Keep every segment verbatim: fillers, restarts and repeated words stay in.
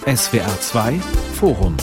S W R zwei Forum.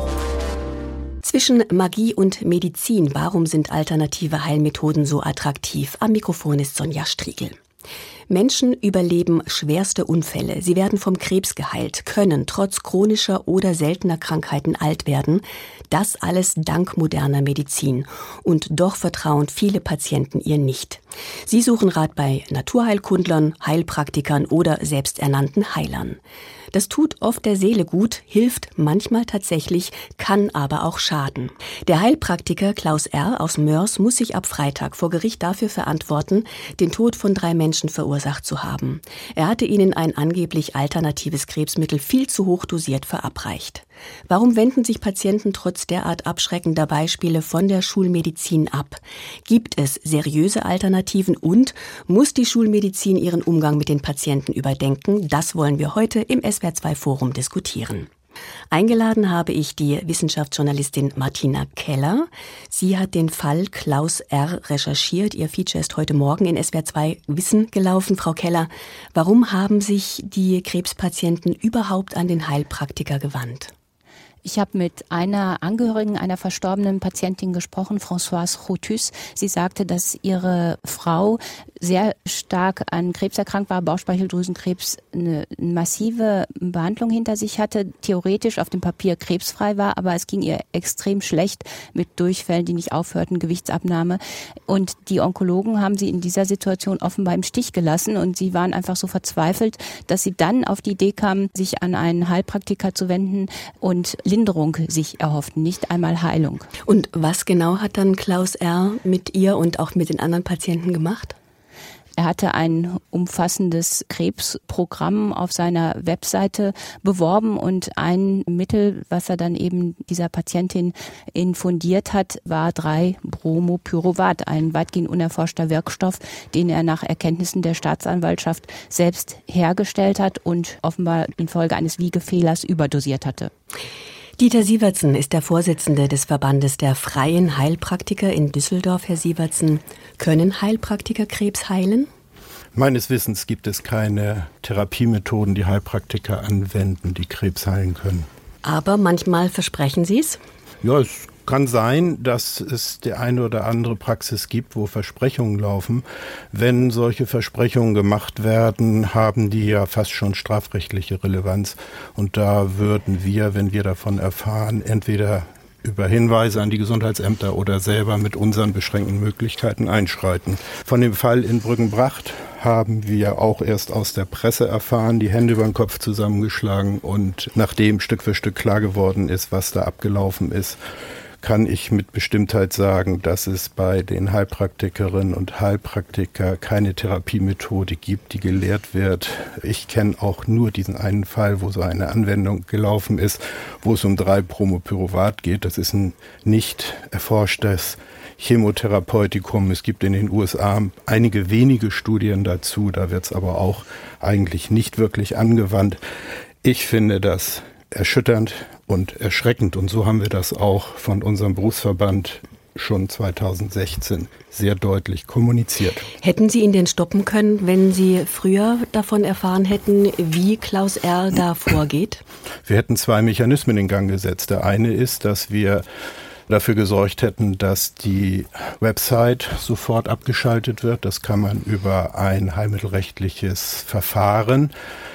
Zwischen Magie und Medizin, warum sind alternative Heilmethoden so attraktiv? Am Mikrofon ist Sonja Striegel. Menschen überleben schwerste Unfälle. Sie werden vom Krebs geheilt, können trotz chronischer oder seltener Krankheiten alt werden. Das alles dank moderner Medizin. Und doch vertrauen viele Patienten ihr nicht. Sie suchen Rat bei Naturheilkundlern, Heilpraktikern oder selbsternannten Heilern. Das tut oft der Seele gut, hilft manchmal tatsächlich, kann aber auch schaden. Der Heilpraktiker Klaus R. aus Moers muss sich ab Freitag vor Gericht dafür verantworten, den Tod von drei Menschen verursacht zu haben. Er hatte ihnen ein angeblich alternatives Krebsmittel viel zu hoch dosiert verabreicht. Warum wenden sich Patienten trotz derart abschreckender Beispiele von der Schulmedizin ab? Gibt es seriöse Alternativen und muss die Schulmedizin ihren Umgang mit den Patienten überdenken? Das wollen wir heute im S W R zwei Forum diskutieren. Eingeladen habe ich die Wissenschaftsjournalistin Martina Keller. Sie hat den Fall Klaus R. recherchiert. Ihr Feature ist heute Morgen in S W R zwei Wissen gelaufen. Frau Keller, warum haben sich die Krebspatienten überhaupt an den Heilpraktiker gewandt? Ich habe mit einer Angehörigen einer verstorbenen Patientin gesprochen, Françoise Rothus. Sie sagte, dass ihre Frau sehr stark an Krebs erkrankt war, Bauchspeicheldrüsenkrebs, eine massive Behandlung hinter sich hatte, theoretisch auf dem Papier krebsfrei war, aber es ging ihr extrem schlecht mit Durchfällen, die nicht aufhörten, Gewichtsabnahme. Und die Onkologen haben sie in dieser Situation offenbar im Stich gelassen und sie waren einfach so verzweifelt, dass sie dann auf die Idee kamen, sich an einen Heilpraktiker zu wenden und Linderung sich erhofften, nicht einmal Heilung. Und was genau hat dann Klaus R. mit ihr und auch mit den anderen Patienten gemacht? Er hatte ein umfassendes Krebsprogramm auf seiner Webseite beworben und ein Mittel, was er dann eben dieser Patientin infundiert hat, war drei Bromopyruvat, ein weitgehend unerforschter Wirkstoff, den er nach Erkenntnissen der Staatsanwaltschaft selbst hergestellt hat und offenbar infolge eines Wiegefehlers überdosiert hatte. Dieter Sievertsen ist der Vorsitzende des Verbandes der Freien Heilpraktiker in Düsseldorf. Herr Sievertsen, können Heilpraktiker Krebs heilen? Meines Wissens gibt es keine Therapiemethoden, die Heilpraktiker anwenden, die Krebs heilen können. Aber manchmal versprechen sie es? Ja, es kann sein, dass es die eine oder andere Praxis gibt, wo Versprechungen laufen. Wenn solche Versprechungen gemacht werden, haben die ja fast schon strafrechtliche Relevanz. Und da würden wir, wenn wir davon erfahren, entweder über Hinweise an die Gesundheitsämter oder selber mit unseren beschränkten Möglichkeiten einschreiten. Von dem Fall in Brüggenbracht haben wir auch erst aus der Presse erfahren, die Hände über den Kopf zusammengeschlagen und nachdem Stück für Stück klar geworden ist, was da abgelaufen ist, kann ich mit Bestimmtheit sagen, dass es bei den Heilpraktikerinnen und Heilpraktiker keine Therapiemethode gibt, die gelehrt wird. Ich kenne auch nur diesen einen Fall, wo so eine Anwendung gelaufen ist, wo es um drei Bromopyruvat geht. Das ist ein nicht erforschtes Chemotherapeutikum. Es gibt in den U S A einige wenige Studien dazu, da wird es aber auch eigentlich nicht wirklich angewandt. Ich finde das erschütternd und erschreckend und so haben wir das auch von unserem Berufsverband schon zweitausendsechzehn sehr deutlich kommuniziert. Hätten Sie ihn denn stoppen können, wenn Sie früher davon erfahren hätten, wie Klaus R. da vorgeht? Wir hätten zwei Mechanismen in Gang gesetzt. Der eine ist, dass wir dafür gesorgt hätten, dass die Website sofort abgeschaltet wird. Das kann man über ein heilmittelrechtliches Verfahren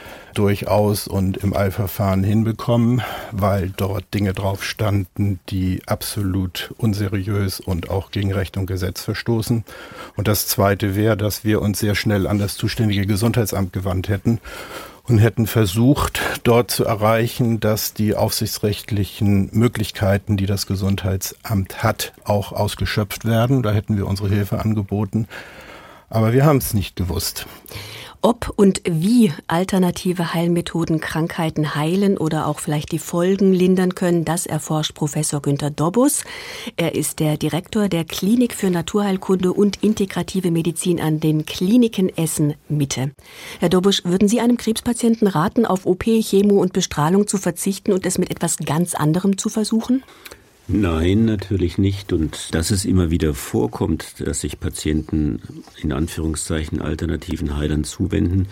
durchaus und im Eilverfahren hinbekommen, weil dort Dinge drauf standen, die absolut unseriös und auch gegen Recht und Gesetz verstoßen. Und das Zweite wäre, dass wir uns sehr schnell an das zuständige Gesundheitsamt gewandt hätten und hätten versucht, dort zu erreichen, dass die aufsichtsrechtlichen Möglichkeiten, die das Gesundheitsamt hat, auch ausgeschöpft werden. Da hätten wir unsere Hilfe angeboten. Aber wir haben es nicht gewusst. Ob und wie alternative Heilmethoden Krankheiten heilen oder auch vielleicht die Folgen lindern können, das erforscht Professor Günter Dobbus. Er ist der Direktor der Klinik für Naturheilkunde und integrative Medizin an den Kliniken Essen-Mitte. Herr Dobbus, würden Sie einem Krebspatienten raten, auf O P, Chemo und Bestrahlung zu verzichten und es mit etwas ganz anderem zu versuchen? Nein, natürlich nicht. Und dass es immer wieder vorkommt, dass sich Patienten in Anführungszeichen alternativen Heilern zuwenden,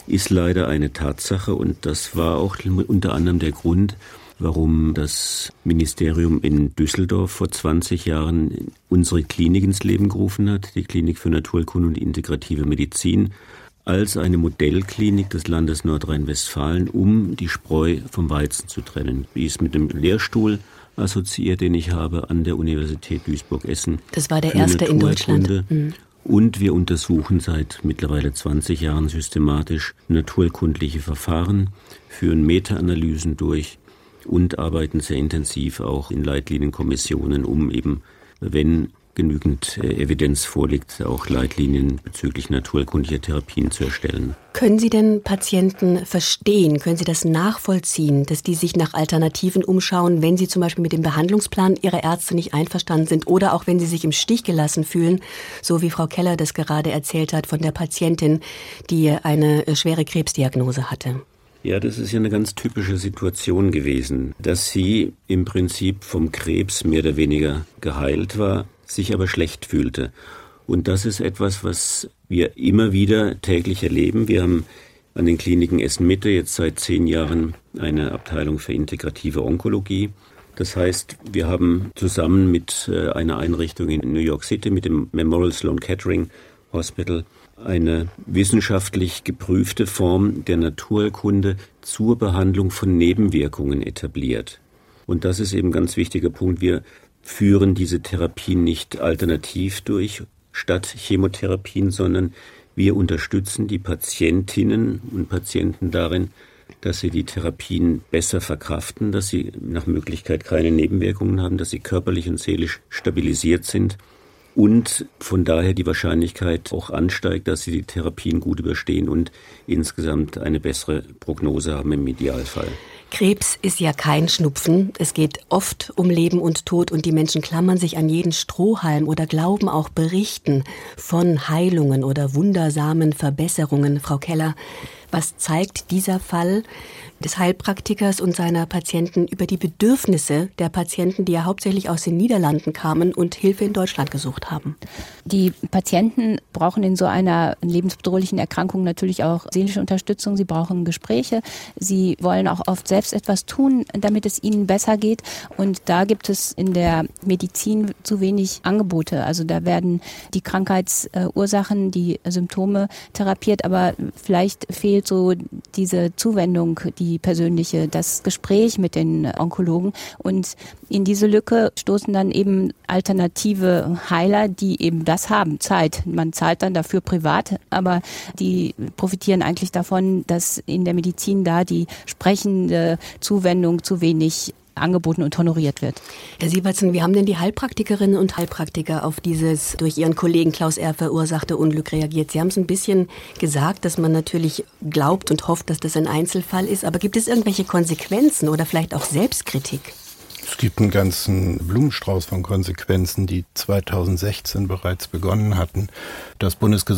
ist leider eine Tatsache und das war auch unter anderem der Grund, warum das Ministerium in Düsseldorf vor zwanzig Jahren unsere Klinik ins Leben gerufen hat, die Klinik für Naturkunde und integrative Medizin, als eine Modellklinik des Landes Nordrhein-Westfalen, um die Spreu vom Weizen zu trennen. Die ist mit dem Lehrstuhl assoziiert, den ich habe an der Universität Duisburg-Essen. Das war der erste in Deutschland. Mhm. Und wir untersuchen seit mittlerweile zwanzig Jahren systematisch naturkundliche Verfahren, führen Meta-Analysen durch und arbeiten sehr intensiv auch in Leitlinienkommissionen, um eben, wenn genügend Evidenz vorliegt, auch Leitlinien bezüglich naturkundlicher Therapien zu erstellen. Können Sie denn Patienten verstehen? Können Sie das nachvollziehen, dass die sich nach Alternativen umschauen, wenn sie zum Beispiel mit dem Behandlungsplan ihrer Ärzte nicht einverstanden sind oder auch wenn sie sich im Stich gelassen fühlen, so wie Frau Keller das gerade erzählt hat von der Patientin, die eine schwere Krebsdiagnose hatte? Ja, das ist ja eine ganz typische Situation gewesen, dass sie im Prinzip vom Krebs mehr oder weniger geheilt war, sich aber schlecht fühlte. Und das ist etwas, was wir immer wieder täglich erleben. Wir haben an den Kliniken Essen-Mitte jetzt seit zehn Jahren eine Abteilung für integrative Onkologie. Das heißt, wir haben zusammen mit einer Einrichtung in New York City, mit dem Memorial Sloan Kettering Hospital, eine wissenschaftlich geprüfte Form der Naturkunde zur Behandlung von Nebenwirkungen etabliert. Und das ist eben ein ganz wichtiger Punkt. Wir führen diese Therapien nicht alternativ durch statt Chemotherapien, sondern wir unterstützen die Patientinnen und Patienten darin, dass sie die Therapien besser verkraften, dass sie nach Möglichkeit keine Nebenwirkungen haben, dass sie körperlich und seelisch stabilisiert sind und von daher die Wahrscheinlichkeit auch ansteigt, dass sie die Therapien gut überstehen und insgesamt eine bessere Prognose haben im Idealfall. Krebs ist ja kein Schnupfen. Es geht oft um Leben und Tod und die Menschen klammern sich an jeden Strohhalm oder glauben auch Berichten von Heilungen oder wundersamen Verbesserungen. Frau Keller, was zeigt dieser Fall des Heilpraktikers und seiner Patienten über die Bedürfnisse der Patienten, die ja hauptsächlich aus den Niederlanden kamen und Hilfe in Deutschland gesucht haben? Die Patienten brauchen in so einer lebensbedrohlichen Erkrankung natürlich auch seelische Unterstützung. Sie brauchen Gespräche. Sie wollen auch oft selbst etwas tun, damit es ihnen besser geht. Und da gibt es in der Medizin zu wenig Angebote. Also da werden die Krankheitsursachen, die Symptome therapiert, aber vielleicht fehlt so diese Zuwendung, die persönliche, das Gespräch mit den Onkologen. Und in diese Lücke stoßen dann eben alternative Heiler, die eben das haben, Zeit. Man zahlt dann dafür privat, aber die profitieren eigentlich davon, dass in der Medizin da die sprechende Zuwendung zu wenig angeboten und honoriert wird. Herr Sievertsen, wie haben denn die Heilpraktikerinnen und Heilpraktiker auf dieses durch Ihren Kollegen Klaus R. verursachte Unglück reagiert? Sie haben es ein bisschen gesagt, dass man natürlich glaubt und hofft, dass das ein Einzelfall ist, aber gibt es irgendwelche Konsequenzen oder vielleicht auch Selbstkritik? Es gibt einen ganzen Blumenstrauß von Konsequenzen, die zweitausendsechzehn bereits begonnen hatten. Das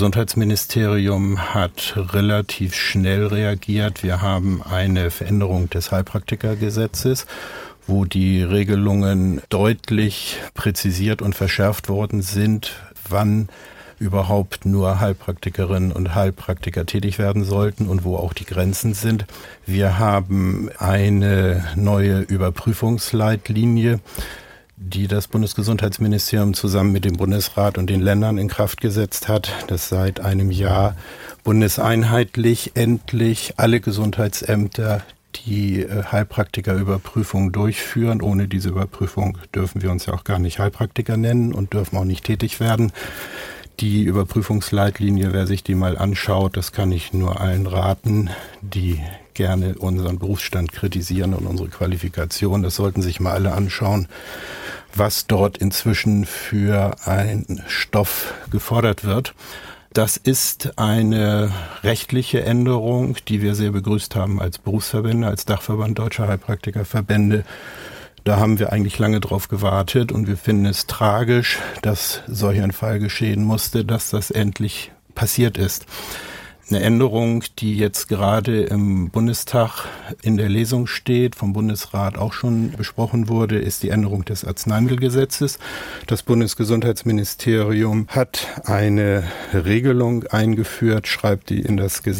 Bundesgesundheitsministerium hat relativ schnell reagiert. Wir haben eine Veränderung des Heilpraktikergesetzes, wo die Regelungen deutlich präzisiert und verschärft worden sind, wann überhaupt nur Heilpraktikerinnen und Heilpraktiker tätig werden sollten und wo auch die Grenzen sind. Wir haben eine neue Überprüfungsleitlinie, die das Bundesgesundheitsministerium zusammen mit dem Bundesrat und den Ländern in Kraft gesetzt hat, dass seit einem Jahr bundeseinheitlich endlich alle Gesundheitsämter die Heilpraktikerüberprüfung durchführen. Ohne diese Überprüfung dürfen wir uns ja auch gar nicht Heilpraktiker nennen und dürfen auch nicht tätig werden. Die Überprüfungsleitlinie, wer sich die mal anschaut, das kann ich nur allen raten, die gerne unseren Berufsstand kritisieren und unsere Qualifikation. Das sollten sich mal alle anschauen, was dort inzwischen für ein Stoff gefordert wird. Das ist eine rechtliche Änderung, die wir sehr begrüßt haben als Berufsverbände, als Dachverband Deutscher Heilpraktikerverbände. Da haben wir eigentlich lange drauf gewartet und wir finden es tragisch, dass solch ein Fall geschehen musste, dass das endlich passiert ist. Eine Änderung, die jetzt gerade im Bundestag in der Lesung steht, vom Bundesrat auch schon besprochen wurde, ist die Änderung des Arzneimittelgesetzes. Das Bundesgesundheitsministerium hat eine Regelung eingeführt, schreibt die in das Gesetz,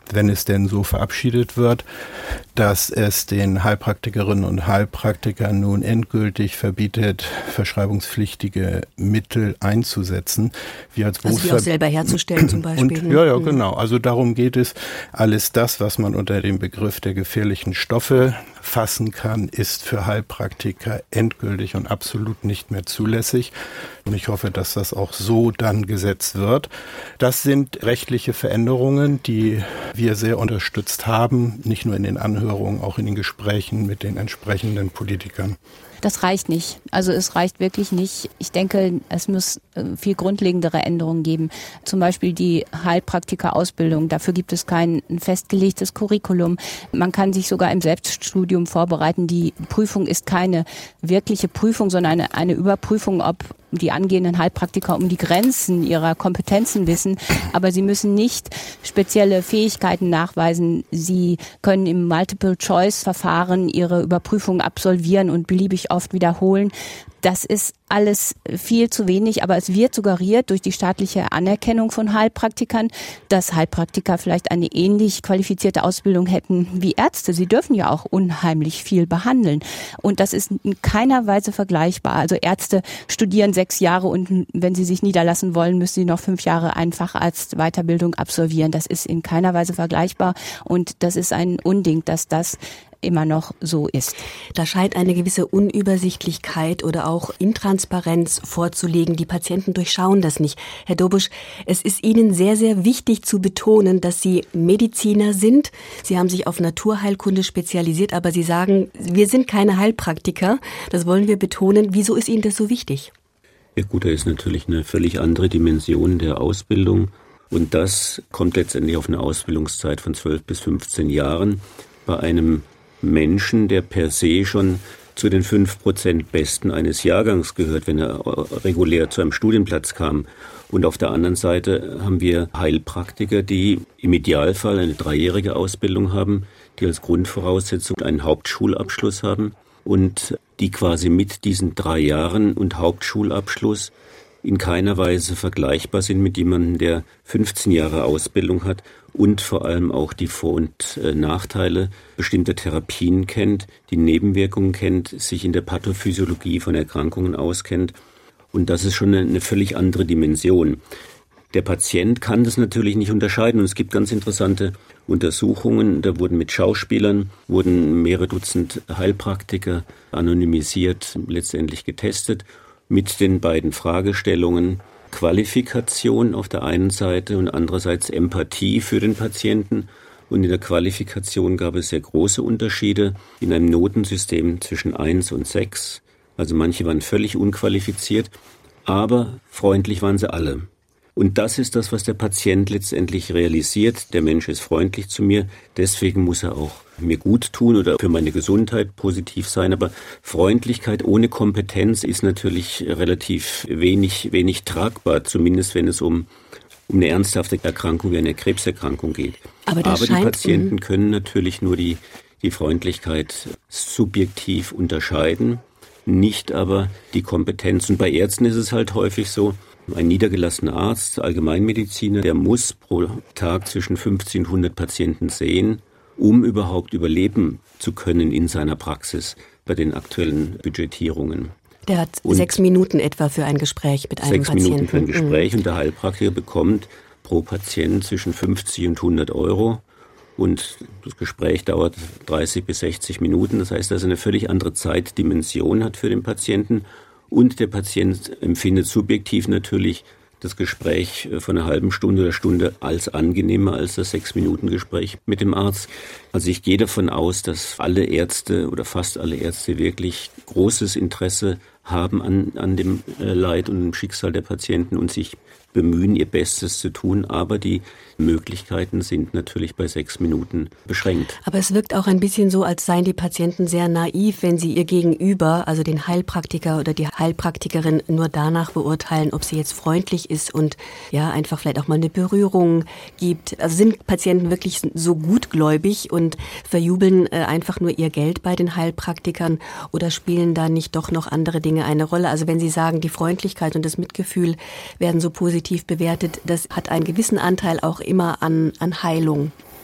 wenn es denn so verabschiedet wird, dass es den Heilpraktikerinnen und Heilpraktikern nun endgültig verbietet, verschreibungspflichtige Mittel einzusetzen. Wir als also die auch selber herzustellen zum Beispiel. Und, ja, ja, genau. Also darum geht es. Alles das, was man unter dem Begriff der gefährlichen Stoffe fassen kann, ist für Heilpraktiker endgültig und absolut nicht mehr zulässig. Und ich hoffe, dass das auch so dann gesetzt wird. Das sind rechtliche Veränderungen, die wir sehr unterstützt haben, nicht nur in den Anhörungen, auch in den Gesprächen mit den entsprechenden Politikern. Das reicht nicht. Also es reicht wirklich nicht. Ich denke, es muss viel grundlegendere Änderungen geben. Zum Beispiel die Heilpraktika-Ausbildung. Dafür gibt es kein festgelegtes Curriculum. Man kann sich sogar im Selbststudium vorbereiten. Die Prüfung ist keine wirkliche Prüfung, sondern eine, eine Überprüfung, ob die angehenden Heilpraktiker um die Grenzen ihrer Kompetenzen wissen. Aber sie müssen nicht spezielle Fähigkeiten nachweisen. Sie können im Multiple-Choice-Verfahren ihre Überprüfung absolvieren und beliebig oft wiederholen. Das ist alles viel zu wenig, aber es wird suggeriert durch die staatliche Anerkennung von Heilpraktikern, dass Heilpraktiker vielleicht eine ähnlich qualifizierte Ausbildung hätten wie Ärzte. Sie dürfen ja auch unheimlich viel behandeln. Und das ist in keiner Weise vergleichbar. Also Ärzte studieren sechs Jahre und wenn sie sich niederlassen wollen, müssen sie noch fünf Jahre eine Facharztweiterbildung absolvieren. Das ist in keiner Weise vergleichbar und das ist ein Unding, dass das immer noch so ist. Da scheint eine gewisse Unübersichtlichkeit oder auch Intransparenz vorzulegen. Die Patienten durchschauen das nicht. Herr Dobusch, es ist Ihnen sehr, sehr wichtig zu betonen, dass Sie Mediziner sind. Sie haben sich auf Naturheilkunde spezialisiert, aber Sie sagen, wir sind keine Heilpraktiker. Das wollen wir betonen. Wieso ist Ihnen das so wichtig? Ja gut, da ist natürlich eine völlig andere Dimension der Ausbildung. Und das kommt letztendlich auf eine Ausbildungszeit von zwölf bis fünfzehn Jahren bei einem Menschen, der per se schon zu den fünf Prozent Besten eines Jahrgangs gehört, wenn er regulär zu einem Studienplatz kam. Und auf der anderen Seite haben wir Heilpraktiker, die im Idealfall eine dreijährige Ausbildung haben, die als Grundvoraussetzung einen Hauptschulabschluss haben und die quasi mit diesen drei Jahren und Hauptschulabschluss in keiner Weise vergleichbar sind mit jemandem, der fünfzehn Jahre Ausbildung hat und vor allem auch die Vor- und äh, Nachteile bestimmter Therapien kennt, die Nebenwirkungen kennt, sich in der Pathophysiologie von Erkrankungen auskennt. Und das ist schon eine, eine völlig andere Dimension. Der Patient kann das natürlich nicht unterscheiden und es gibt ganz interessante Untersuchungen. Da wurden mit Schauspielern, wurden mehrere Dutzend Heilpraktiker anonymisiert, letztendlich getestet mit den beiden Fragestellungen Qualifikation auf der einen Seite und andererseits Empathie für den Patienten. Und in der Qualifikation gab es sehr große Unterschiede in einem Notensystem zwischen eins und sechs. Also manche waren völlig unqualifiziert, aber freundlich waren sie alle. Und das ist das, was der Patient letztendlich realisiert. Der Mensch ist freundlich zu mir, deswegen muss er auch mir gut tun oder für meine Gesundheit positiv sein. Aber Freundlichkeit ohne Kompetenz ist natürlich relativ wenig, wenig tragbar, zumindest wenn es um, um eine ernsthafte Erkrankung wie eine Krebserkrankung geht. Aber, das aber scheint, die Patienten können natürlich nur die, die Freundlichkeit subjektiv unterscheiden, nicht aber die Kompetenz. Und bei Ärzten ist es halt häufig so, ein niedergelassener Arzt, Allgemeinmediziner, der muss pro Tag zwischen fünfzig und hundert Patienten sehen, um überhaupt überleben zu können in seiner Praxis bei den aktuellen Budgetierungen. Der hat und sechs Minuten etwa für ein Gespräch mit einem sechs Patienten. Sechs Minuten für ein Gespräch mhm. und der Heilpraktiker bekommt pro Patient zwischen fünfzig und hundert Euro. Und das Gespräch dauert dreißig bis sechzig Minuten. Das heißt, dass er eine völlig andere Zeitdimension hat für den Patienten. Und der Patient empfindet subjektiv natürlich das Gespräch von einer halben Stunde oder Stunde als angenehmer als das Sechs-Minuten-Gespräch mit dem Arzt. Also ich gehe davon aus, dass alle Ärzte oder fast alle Ärzte wirklich großes Interesse haben an, an dem Leid und dem Schicksal der Patienten und sich bemühen, ihr Bestes zu tun, aber die Möglichkeiten sind natürlich bei sechs Minuten beschränkt. Aber es wirkt auch ein bisschen so, als seien die Patienten sehr naiv, wenn sie ihr Gegenüber, also den Heilpraktiker oder die Heilpraktikerin, nur danach beurteilen, ob sie jetzt freundlich ist und ja einfach vielleicht auch mal eine Berührung gibt. Also sind Patienten wirklich so gutgläubig und verjubeln äh, einfach nur ihr Geld bei den Heilpraktikern oder spielen da nicht doch noch andere Dinge eine Rolle? Also wenn Sie sagen, die Freundlichkeit und das Mitgefühl werden so positiv bewertet, das hat einen gewissen Anteil auch immer an, an Heilung.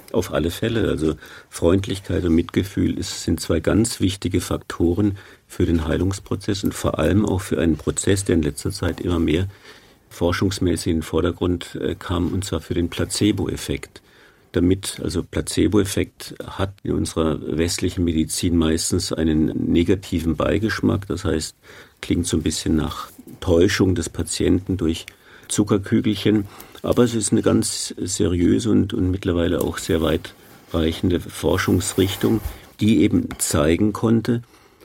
Auf alle Fälle. Also Freundlichkeit und Mitgefühl ist, sind zwei ganz wichtige Faktoren für den Heilungsprozess und vor allem auch für einen Prozess, der in letzter Zeit immer mehr forschungsmäßig in den Vordergrund äh, kam, und zwar für den Placebo-Effekt. Damit, also Placebo-Effekt hat in unserer westlichen Medizin meistens einen negativen Beigeschmack. Das heißt, klingt so ein bisschen nach Täuschung des Patienten durch Zuckerkügelchen. Aber es ist eine ganz seriöse und, und mittlerweile auch sehr weitreichende Forschungsrichtung, die eben zeigen konnte,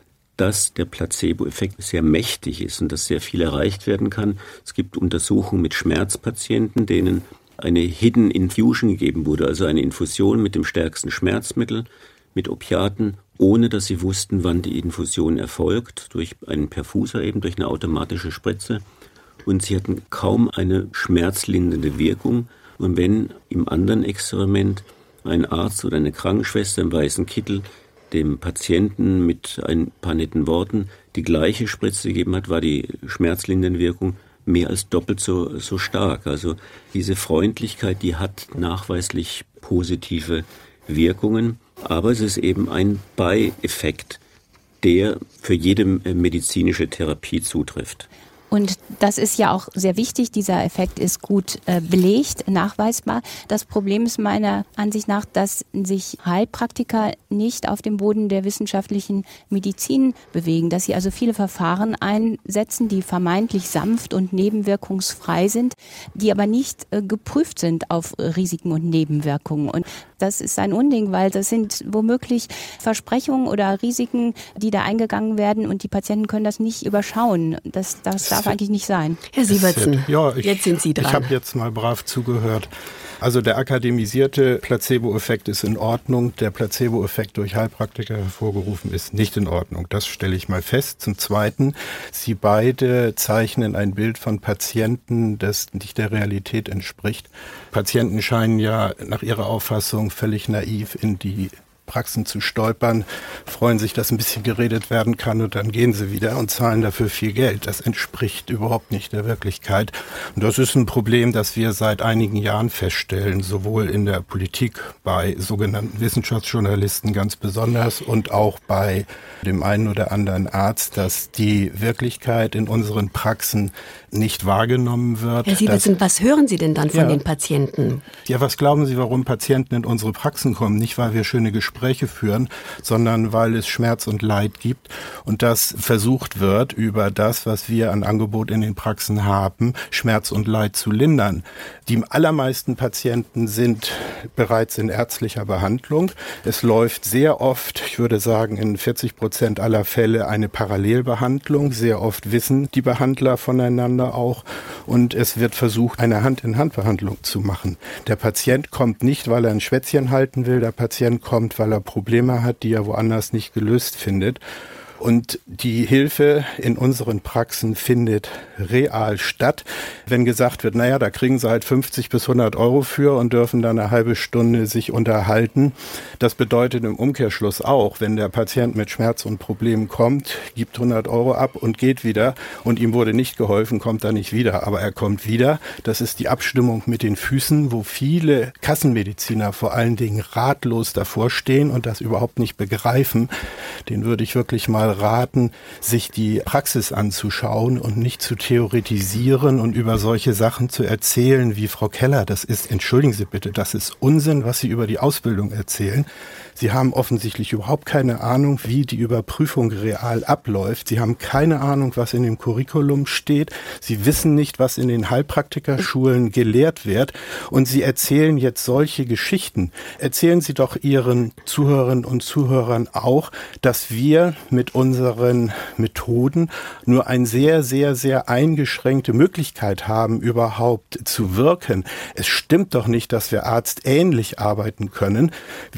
dass der Placebo-Effekt sehr mächtig ist und dass sehr viel erreicht werden kann. Es gibt Untersuchungen mit Schmerzpatienten, denen eine Hidden Infusion gegeben wurde, also eine Infusion mit dem stärksten Schmerzmittel, mit Opiaten, ohne dass sie wussten, wann die Infusion erfolgt, durch einen Perfuser eben, durch eine automatische Spritze. Und sie hatten kaum eine schmerzlindernde Wirkung. Und wenn im anderen Experiment ein Arzt oder eine Krankenschwester im weißen Kittel dem Patienten mit ein paar netten Worten die gleiche Spritze gegeben hat, war die schmerzlindernde Wirkung mehr als doppelt so, so stark. Also diese Freundlichkeit, die hat nachweislich positive Wirkungen, aber es ist eben ein Beieffekt, der für jede medizinische Therapie zutrifft. Und das ist ja auch sehr wichtig. Dieser Effekt ist gut äh, belegt, nachweisbar. Das Problem ist meiner Ansicht nach, dass sich Heilpraktiker nicht auf dem Boden der wissenschaftlichen Medizin bewegen, dass sie also viele Verfahren einsetzen, die vermeintlich sanft und nebenwirkungsfrei sind, die aber nicht äh, geprüft sind auf Risiken und Nebenwirkungen. Und das ist ein Unding, weil das sind womöglich Versprechungen oder Risiken, die da eingegangen werden, und die Patienten können das nicht überschauen. Das, das darf eigentlich nicht sein. Herr Sievertsen, ja, ich, jetzt sind Sie dran. Ich habe jetzt mal brav zugehört. Also der akademisierte Placebo-Effekt ist in Ordnung. Der Placebo-Effekt durch Heilpraktiker hervorgerufen ist nicht in Ordnung. Das stelle ich mal fest. Zum Zweiten, Sie beide zeichnen ein Bild von Patienten, das nicht der Realität entspricht. Patienten scheinen ja nach Ihrer Auffassung völlig naiv in die Praxen zu stolpern, freuen sich, dass ein bisschen geredet werden kann, und dann gehen sie wieder und zahlen dafür viel Geld. Das entspricht überhaupt nicht der Wirklichkeit. Und das ist ein Problem, das wir seit einigen Jahren feststellen, sowohl in der Politik, bei sogenannten Wissenschaftsjournalisten ganz besonders und auch bei dem einen oder anderen Arzt, dass die Wirklichkeit in unseren Praxen nicht wahrgenommen wird. Herr Sievertsen, was hören Sie denn dann von ja, den Patienten? Ja, was glauben Sie, warum Patienten in unsere Praxen kommen? Nicht, weil wir schöne Gespräche führen, sondern weil es Schmerz und Leid gibt und das versucht wird, über das, was wir an Angebot in den Praxen haben, Schmerz und Leid zu lindern. Die allermeisten Patienten sind bereits in ärztlicher Behandlung. Es läuft sehr oft, ich würde sagen in vierzig Prozent aller Fälle, eine Parallelbehandlung. Sehr oft wissen die Behandler voneinander auch, und es wird versucht, eine Hand-in-Hand-Behandlung zu machen. Der Patient kommt nicht, weil er ein Schwätzchen halten will, der Patient kommt, weil er Probleme hat, die er woanders nicht gelöst findet. Und die Hilfe in unseren Praxen findet real statt. Wenn gesagt wird, naja, da kriegen sie halt fünfzig bis hundert Euro für und dürfen dann eine halbe Stunde sich unterhalten. Das bedeutet im Umkehrschluss auch, wenn der Patient mit Schmerz und Problemen kommt, gibt hundert Euro ab und geht wieder, und ihm wurde nicht geholfen, kommt er nicht wieder. Aber er kommt wieder. Das ist die Abstimmung mit den Füßen, wo viele Kassenmediziner vor allen Dingen ratlos davor stehen und das überhaupt nicht begreifen. Den würde ich wirklich mal raten, sich die Praxis anzuschauen und nicht zu theoretisieren und über solche Sachen zu erzählen wie Frau Keller. Das ist, entschuldigen Sie bitte, das ist Unsinn, was Sie über die Ausbildung erzählen. Sie haben offensichtlich überhaupt keine Ahnung, wie die Überprüfung real abläuft. Sie haben keine Ahnung, was in dem Curriculum steht. Sie wissen nicht, was in den Heilpraktikerschulen gelehrt wird. Und Sie erzählen jetzt solche Geschichten. Erzählen Sie doch Ihren Zuhörerinnen und Zuhörern auch, dass wir mit unseren Methoden nur eine sehr, sehr, sehr eingeschränkte Möglichkeit haben, überhaupt zu wirken. Es stimmt doch nicht, dass wir arztähnlich arbeiten können. Wir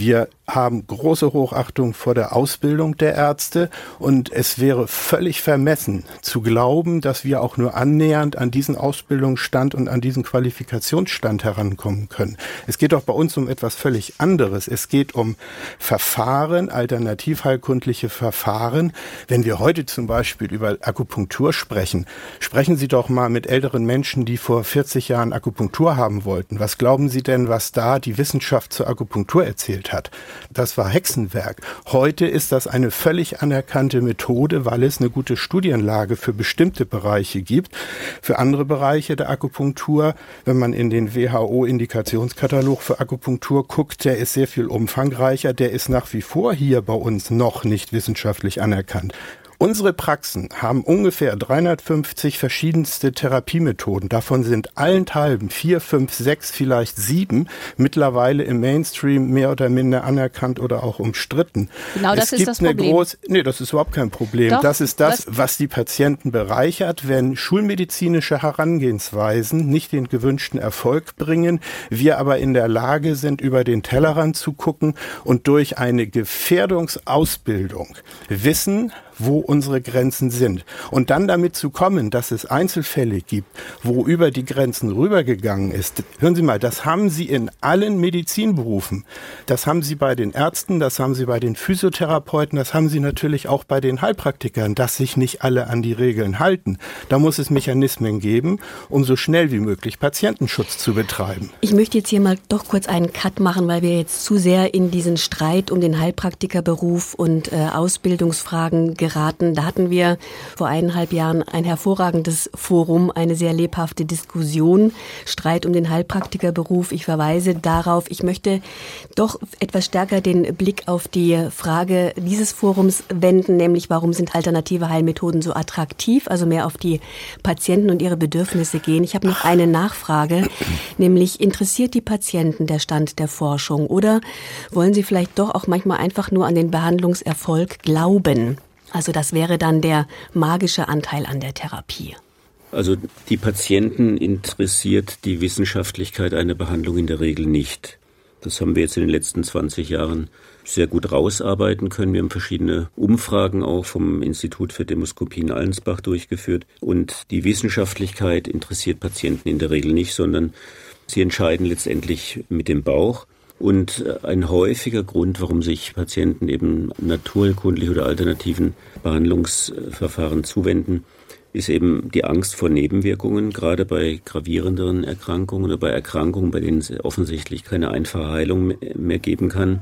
haben große Hochachtung vor der Ausbildung der Ärzte und es wäre völlig vermessen zu glauben, dass wir auch nur annähernd an diesen Ausbildungsstand und an diesen Qualifikationsstand herankommen können. Es geht doch bei uns um etwas völlig anderes. Es geht um Verfahren, alternativheilkundliche Verfahren. Wenn wir heute zum Beispiel über Akupunktur sprechen, sprechen Sie doch mal mit älteren Menschen, die vor vierzig Jahren Akupunktur haben wollten. Was glauben Sie denn, was da die Wissenschaft zur Akupunktur erzählt hat? Das war Hexenwerk. Heute ist das eine völlig anerkannte Methode, weil es eine gute Studienlage für bestimmte Bereiche gibt. Für andere Bereiche der Akupunktur, wenn man in den W H O-Indikationskatalog für Akupunktur guckt, der ist sehr viel umfangreicher. Der ist nach wie vor hier bei uns noch nicht wissenschaftlich anerkannt. Unsere Praxen haben ungefähr dreihundertfünfzig verschiedenste Therapiemethoden. Davon sind allenthalben vier, fünf, sechs, vielleicht sieben mittlerweile im Mainstream mehr oder minder anerkannt oder auch umstritten. Genau das es ist gibt das eine Problem. Groß, nee, das ist überhaupt kein Problem. Doch, das ist das, was, was die Patienten bereichert, wenn schulmedizinische Herangehensweisen nicht den gewünschten Erfolg bringen, wir aber in der Lage sind, über den Tellerrand zu gucken und durch eine Gefährdungsausbildung wissen, wo unsere Grenzen sind. Und dann damit zu kommen, dass es Einzelfälle gibt, wo über die Grenzen rübergegangen ist. Hören Sie mal, das haben Sie in allen Medizinberufen. Das haben Sie bei den Ärzten, das haben Sie bei den Physiotherapeuten, das haben Sie natürlich auch bei den Heilpraktikern, dass sich nicht alle an die Regeln halten. Da muss es Mechanismen geben, um so schnell wie möglich Patientenschutz zu betreiben. Ich möchte jetzt hier mal doch kurz einen Cut machen, weil wir jetzt zu sehr in diesen Streit um den Heilpraktikerberuf und äh, Ausbildungsfragen geraten. Da hatten wir vor eineinhalb Jahren ein hervorragendes Forum, eine sehr lebhafte Diskussion, Streit um den Heilpraktikerberuf. Ich verweise darauf. Ich möchte doch etwas stärker den Blick auf die Frage dieses Forums wenden, nämlich warum sind alternative Heilmethoden so attraktiv, also mehr auf die Patienten und ihre Bedürfnisse gehen. Ich habe noch eine Nachfrage, nämlich interessiert die Patienten der Stand der Forschung oder wollen sie vielleicht doch auch manchmal einfach nur an den Behandlungserfolg glauben? Also das wäre dann der magische Anteil an der Therapie. Also die Patienten interessiert die Wissenschaftlichkeit einer Behandlung in der Regel nicht. Das haben wir jetzt in den letzten zwanzig Jahren sehr gut rausarbeiten können. Wir haben verschiedene Umfragen auch vom Institut für Demoskopie in Allensbach durchgeführt. Und die Wissenschaftlichkeit interessiert Patienten in der Regel nicht, sondern sie entscheiden letztendlich mit dem Bauch. Und ein häufiger Grund, warum sich Patienten eben naturheilkundlichen oder alternativen Behandlungsverfahren zuwenden, ist eben die Angst vor Nebenwirkungen, gerade bei gravierenderen Erkrankungen oder bei Erkrankungen, bei denen es offensichtlich keine einfache Heilung mehr geben kann.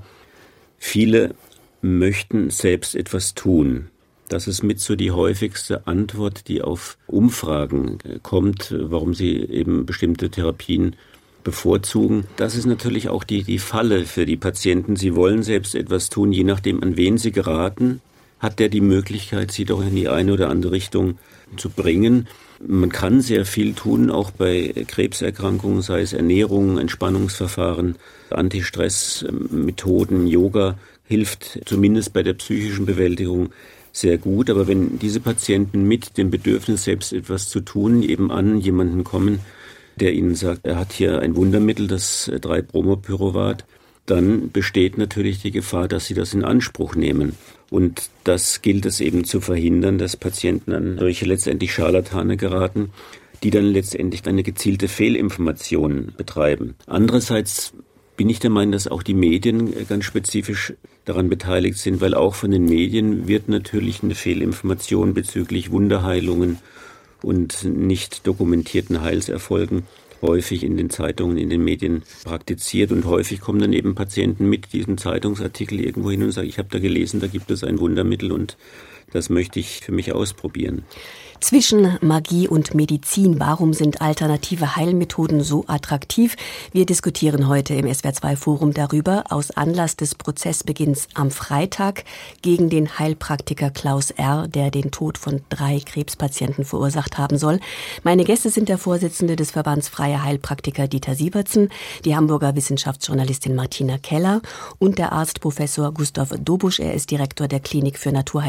Viele möchten selbst etwas tun. Das ist mit so die häufigste Antwort, die auf Umfragen kommt, warum sie eben bestimmte Therapien bevorzugen. Das ist natürlich auch die, die Falle für die Patienten. Sie wollen selbst etwas tun, je nachdem, an wen sie geraten, hat der die Möglichkeit, sie doch in die eine oder andere Richtung zu bringen. Man kann sehr viel tun, auch bei Krebserkrankungen, sei es Ernährung, Entspannungsverfahren, Antistressmethoden, Yoga hilft zumindest bei der psychischen Bewältigung sehr gut. Aber wenn diese Patienten mit dem Bedürfnis, selbst etwas zu tun, eben an jemanden kommen, der ihnen sagt, er hat hier ein Wundermittel, das drei Bromopyruvat, dann besteht natürlich die Gefahr, dass sie das in Anspruch nehmen. Und das gilt es eben zu verhindern, dass Patienten an solche letztendlich Scharlatane geraten, die dann letztendlich eine gezielte Fehlinformation betreiben. Andererseits bin ich der Meinung, dass auch die Medien ganz spezifisch daran beteiligt sind, weil auch von den Medien wird natürlich eine Fehlinformation bezüglich Wunderheilungen und nicht dokumentierten Heilserfolgen häufig in den Zeitungen, in den Medien praktiziert. Und häufig kommen dann eben Patienten mit diesem Zeitungsartikel irgendwo hin und sagen, ich habe da gelesen, da gibt es ein Wundermittel und das möchte ich für mich ausprobieren. Zwischen Magie und Medizin, warum sind alternative Heilmethoden so attraktiv? Wir diskutieren heute im S W R zwei Forum darüber, aus Anlass des Prozessbeginns am Freitag gegen den Heilpraktiker Klaus R., der den Tod von drei Krebspatienten verursacht haben soll. Meine Gäste sind der Vorsitzende des Verbands Freie Heilpraktiker Dieter Sievertsen, die Hamburger Wissenschaftsjournalistin Martina Keller und der Arzt Professor Gustav Dobusch. Er ist Direktor der Klinik für Naturheilkunde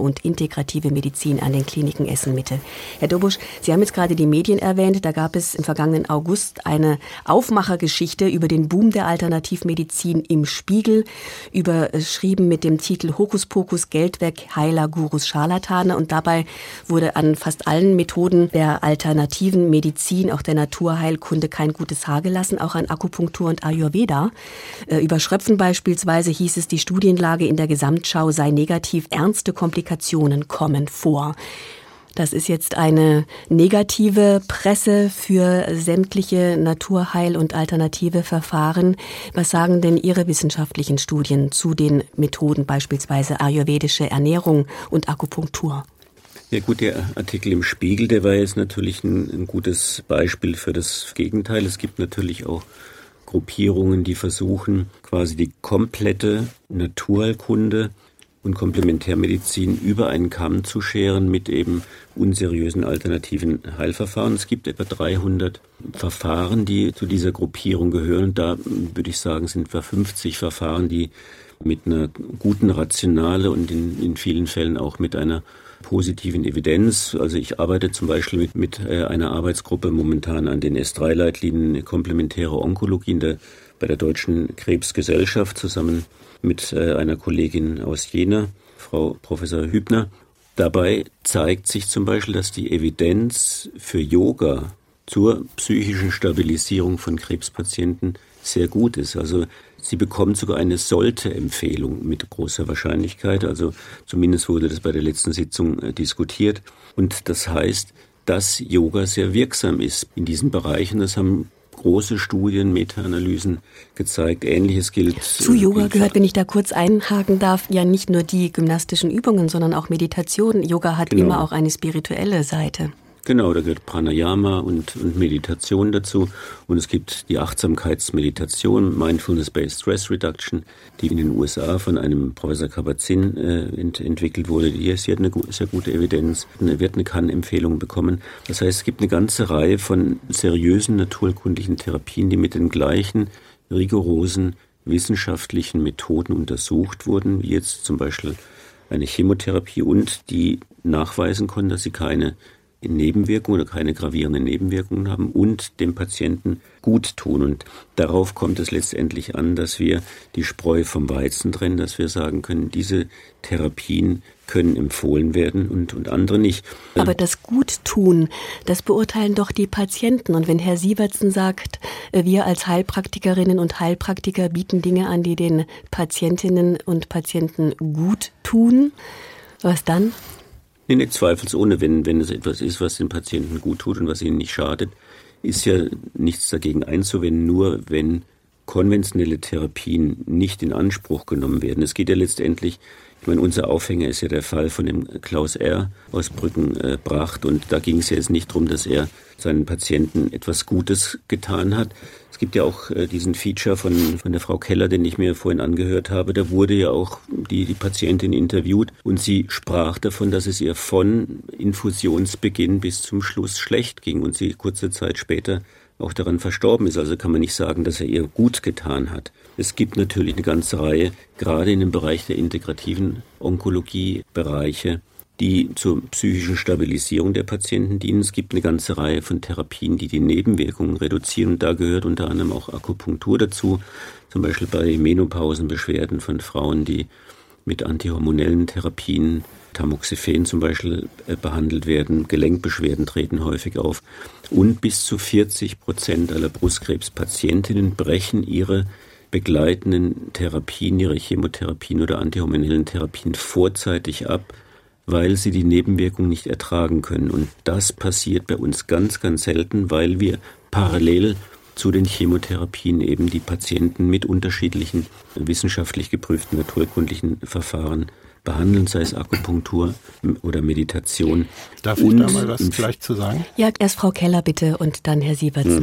und integrative Medizin an den Kliniken Essen-Mitte. Herr Dobusch, Sie haben jetzt gerade die Medien erwähnt. Da gab es im vergangenen August eine Aufmachergeschichte über den Boom der Alternativmedizin im Spiegel, überschrieben mit dem Titel Hokuspokus, Geld weg, Heiler, Gurus, Scharlatane. Und dabei wurde an fast allen Methoden der alternativen Medizin, auch der Naturheilkunde, kein gutes Haar gelassen, auch an Akupunktur und Ayurveda. Über Schröpfen beispielsweise hieß es, die Studienlage in der Gesamtschau sei negativ, ernste Komplikationen kommen vor. Das ist jetzt eine negative Presse für sämtliche Naturheil- und alternative Verfahren. Was sagen denn Ihre wissenschaftlichen Studien zu den Methoden, beispielsweise ayurvedische Ernährung und Akupunktur? Ja gut, der Artikel im Spiegel, der war jetzt natürlich ein, ein gutes Beispiel für das Gegenteil. Es gibt natürlich auch Gruppierungen, die versuchen, quasi die komplette Naturheilkunde und Komplementärmedizin über einen Kamm zu scheren mit eben unseriösen alternativen Heilverfahren. Es gibt etwa dreihundert Verfahren, die zu dieser Gruppierung gehören. Und da würde ich sagen, sind etwa fünfzig Verfahren, die mit einer guten Rationale und in, in vielen Fällen auch mit einer positiven Evidenz. Also ich arbeite zum Beispiel mit, mit äh, einer Arbeitsgruppe momentan an den S drei Leitlinien komplementäre Onkologie in der, bei der Deutschen Krebsgesellschaft zusammen mit äh, einer Kollegin aus Jena, Frau Professor Hübner. Dabei zeigt sich zum Beispiel, dass die Evidenz für Yoga zur psychischen Stabilisierung von Krebspatienten sehr gut ist. Also sie bekommt sogar eine Sollte-Empfehlung mit großer Wahrscheinlichkeit. Also zumindest wurde das bei der letzten Sitzung äh, diskutiert. Und das heißt, dass Yoga sehr wirksam ist in diesen Bereichen. Das haben große Studien, Meta-Analysen gezeigt. Ähnliches gilt. Zu Yoga gehört, wenn ich da kurz einhaken darf, ja nicht nur die gymnastischen Übungen, sondern auch Meditation. Yoga hat genau. immer auch eine spirituelle Seite. Genau, da gehört Pranayama und, und Meditation dazu. Und es gibt die Achtsamkeitsmeditation, Mindfulness-Based Stress Reduction, die in den U S A von einem Professor Kabat-Zinn äh, ent, entwickelt wurde. Die, sie hat eine sehr gute Evidenz, eine, wird eine Kann-Empfehlung bekommen. Das heißt, es gibt eine ganze Reihe von seriösen naturkundlichen Therapien, die mit den gleichen rigorosen wissenschaftlichen Methoden untersucht wurden, wie jetzt zum Beispiel eine Chemotherapie, und die nachweisen konnten, dass sie keine Nebenwirkungen oder keine gravierenden Nebenwirkungen haben und dem Patienten gut tun. Und darauf kommt es letztendlich an, dass wir die Spreu vom Weizen trennen, dass wir sagen können, diese Therapien können empfohlen werden und, und andere nicht. Aber das Guttun, das beurteilen doch die Patienten. Und wenn Herr Sievertsen sagt, wir als Heilpraktikerinnen und Heilpraktiker bieten Dinge an, die den Patientinnen und Patienten gut tun, was dann? Nee, nicht zweifelsohne, wenn, wenn es etwas ist, was den Patienten gut tut und was ihnen nicht schadet, ist ja nichts dagegen einzuwenden, nur wenn konventionelle Therapien nicht in Anspruch genommen werden. Es geht ja letztendlich, ich meine, unser Aufhänger ist ja der Fall von dem Klaus R. aus Brückenbracht, und da ging es ja jetzt nicht darum, dass er seinen Patienten etwas Gutes getan hat. Es gibt ja auch äh, diesen Feature von, von der Frau Keller, den ich mir vorhin angehört habe. Da wurde ja auch die, die Patientin interviewt und sie sprach davon, dass es ihr von Infusionsbeginn bis zum Schluss schlecht ging und sie kurze Zeit später auch daran verstorben ist. Also kann man nicht sagen, dass er ihr gut getan hat. Es gibt natürlich eine ganze Reihe, gerade in dem Bereich der integrativen Onkologie, Bereiche, die zur psychischen Stabilisierung der Patienten dienen. Es gibt eine ganze Reihe von Therapien, die die Nebenwirkungen reduzieren. Und da gehört unter anderem auch Akupunktur dazu. Zum Beispiel bei Menopausenbeschwerden von Frauen, die mit antihormonellen Therapien, Tamoxifen zum Beispiel, äh, behandelt werden. Gelenkbeschwerden treten häufig auf. Und bis zu vierzig Prozent aller Brustkrebspatientinnen brechen ihre begleitenden Therapien, ihre Chemotherapien oder antihormonellen Therapien vorzeitig ab, weil sie die Nebenwirkungen nicht ertragen können. Und das passiert bei uns ganz, ganz selten, weil wir parallel zu den Chemotherapien eben die Patienten mit unterschiedlichen wissenschaftlich geprüften naturkundlichen Verfahren behandeln, sei es Akupunktur oder Meditation. Darf ich und da mal was vielleicht zu sagen? Ja, erst Frau Keller bitte und dann Herr Sievertsen. Hm.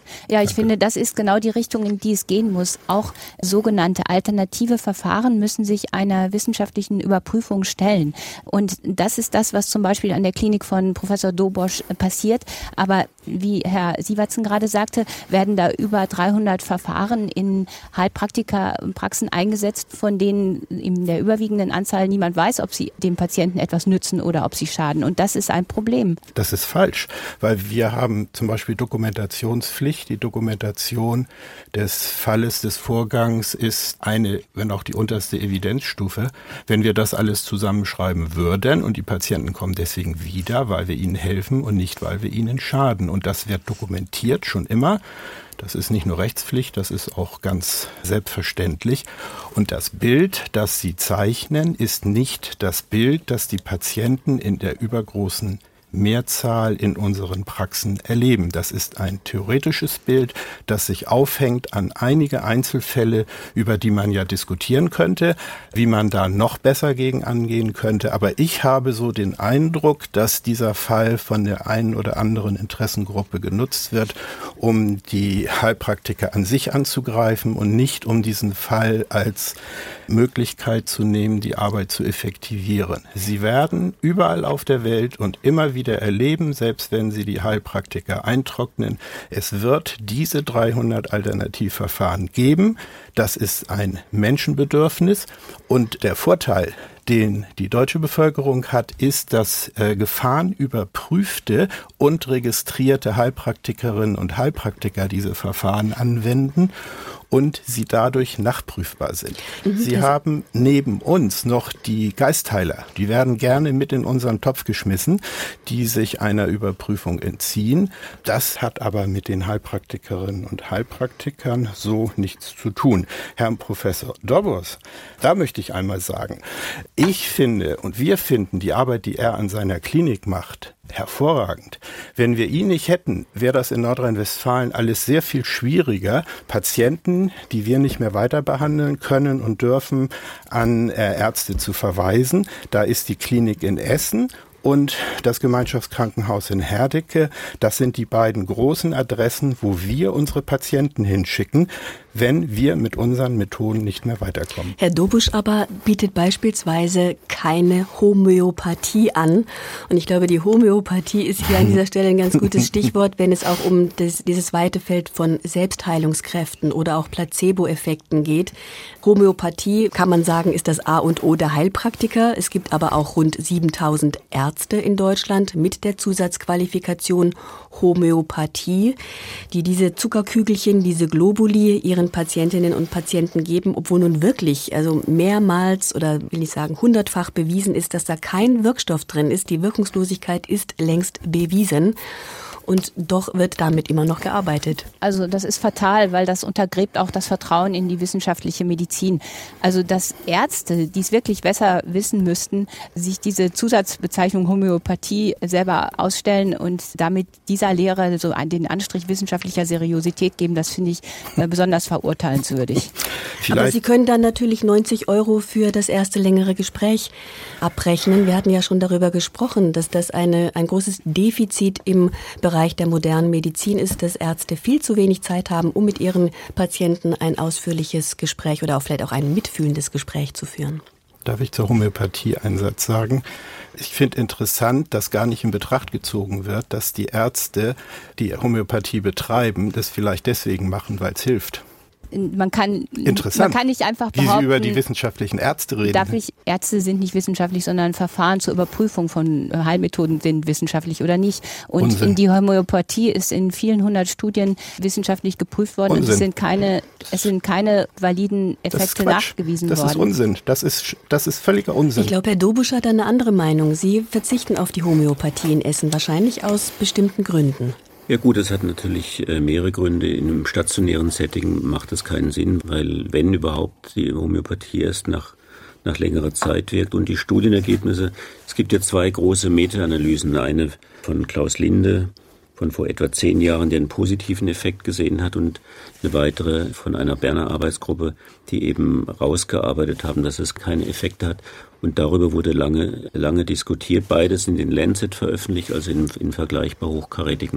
Ja, ich Danke. finde, das ist genau die Richtung, in die es gehen muss. Auch sogenannte alternative Verfahren müssen sich einer wissenschaftlichen Überprüfung stellen. Und das ist das, was zum Beispiel an der Klinik von Professor Dobosch passiert. Aber wie Herr Sievertsen gerade sagte, werden da über dreihundert Verfahren in Heilpraktikerpraxen eingesetzt, von denen in der überwiegenden Anzahl niemand weiß, ob sie dem Patienten etwas nützen oder ob sie schaden. Und das ist ein Problem. Das ist falsch, weil wir haben zum Beispiel Dokumentationspflicht. Die Dokumentation des Falles, des Vorgangs ist eine, wenn auch die unterste Evidenzstufe. Wenn wir das alles zusammenschreiben würden und die Patienten kommen deswegen wieder, weil wir ihnen helfen und nicht, weil wir ihnen schaden. Und das wird dokumentiert schon immer. Das ist nicht nur Rechtspflicht, das ist auch ganz selbstverständlich. Und das Bild, das Sie zeichnen, ist nicht das Bild, das die Patienten in der übergroßen Mehrzahl in unseren Praxen erleben. Das ist ein theoretisches Bild, das sich aufhängt an einige Einzelfälle, über die man ja diskutieren könnte, wie man da noch besser gegen angehen könnte. Aber ich habe so den Eindruck, dass dieser Fall von der einen oder anderen Interessengruppe genutzt wird, um die Heilpraktiker an sich anzugreifen und nicht um diesen Fall als Möglichkeit zu nehmen, die Arbeit zu effektivieren. Sie werden überall auf der Welt und immer wieder erleben, selbst wenn Sie die Heilpraktiker eintrocknen, es wird diese dreihundert Alternativverfahren geben. Das ist ein Menschenbedürfnis und der Vorteil, den die deutsche Bevölkerung hat, ist, dass äh, gefahrenüberprüfte und registrierte Heilpraktikerinnen und Heilpraktiker diese Verfahren anwenden und sie dadurch nachprüfbar sind. Mhm, sie haben neben uns noch die Geistheiler. Die werden gerne mit in unseren Topf geschmissen, die sich einer Überprüfung entziehen. Das hat aber mit den Heilpraktikerinnen und Heilpraktikern so nichts zu tun. Herr Professor Dobosch, da möchte ich einmal sagen, ich finde und wir finden die Arbeit, die er an seiner Klinik macht, hervorragend. Wenn wir ihn nicht hätten, wäre das in Nordrhein-Westfalen alles sehr viel schwieriger, Patienten, die wir nicht mehr weiter behandeln können und dürfen, an äh, Ärzte zu verweisen. Da ist die Klinik in Essen und das Gemeinschaftskrankenhaus in Herdecke. Das sind die beiden großen Adressen, wo wir unsere Patienten hinschicken, wenn wir mit unseren Methoden nicht mehr weiterkommen. Herr Dobosch aber bietet beispielsweise keine Homöopathie an. Und ich glaube, die Homöopathie ist hier an dieser Stelle ein ganz gutes Stichwort, wenn es auch um das, dieses weite Feld von Selbstheilungskräften oder auch Placebo-Effekten geht. Homöopathie, kann man sagen, ist das A und O der Heilpraktiker. Es gibt aber auch rund siebentausend Ärzte in Deutschland mit der Zusatzqualifikation Homöopathie, die diese Zuckerkügelchen, diese Globuli ihren Patientinnen und Patienten geben, obwohl nun wirklich, also mehrmals oder will ich sagen hundertfach bewiesen ist, dass da kein Wirkstoff drin ist. Die Wirkungslosigkeit ist längst bewiesen. Und doch wird damit immer noch gearbeitet. Also das ist fatal, weil das untergräbt auch das Vertrauen in die wissenschaftliche Medizin. Also dass Ärzte, die es wirklich besser wissen müssten, sich diese Zusatzbezeichnung Homöopathie selber ausstellen und damit dieser Lehre so den Anstrich wissenschaftlicher Seriosität geben, das finde ich besonders verurteilenswürdig. Vielleicht. Aber Sie können dann natürlich neunzig Euro für das erste längere Gespräch abrechnen. Wir hatten ja schon darüber gesprochen, dass das eine, ein großes Defizit im Bereich der modernen Medizin ist, dass Ärzte viel zu wenig Zeit haben, um mit ihren Patienten ein ausführliches Gespräch oder auch vielleicht auch ein mitfühlendes Gespräch zu führen. Darf ich zur Homöopathie einen Satz sagen? Ich finde interessant, dass gar nicht in Betracht gezogen wird, dass die Ärzte, die Homöopathie betreiben, das vielleicht deswegen machen, weil es hilft. Man kann, Interessant, man kann nicht einfach behaupten, wie Sie über die wissenschaftlichen Ärzte reden. Darf ich, Ärzte sind nicht wissenschaftlich, sondern Verfahren zur Überprüfung von Heilmethoden sind wissenschaftlich oder nicht. Und Unsinn. In die Homöopathie ist in vielen hundert Studien wissenschaftlich geprüft worden. Unsinn. Und es sind keine, es sind keine validen Effekte nachgewiesen das worden. Das ist Unsinn. Das ist, das ist völliger Unsinn. Ich glaube, Herr Dobosch hat eine andere Meinung. Sie verzichten auf die Homöopathie in Essen, wahrscheinlich aus bestimmten Gründen. Ja gut, das hat natürlich äh, mehrere Gründe. In einem stationären Setting macht es keinen Sinn, weil wenn überhaupt die Homöopathie erst nach, nach längerer Zeit wirkt. Und die Studienergebnisse, es gibt ja zwei große Meta-Analysen. Eine von Klaus Linde von vor etwa zehn Jahren, der einen positiven Effekt gesehen hat, und eine weitere von einer Berner Arbeitsgruppe, die eben rausgearbeitet haben, dass es keine Effekte hat. Und darüber wurde lange, lange diskutiert. Beides in den Lancet veröffentlicht, also in, in vergleichbar hochkarätigen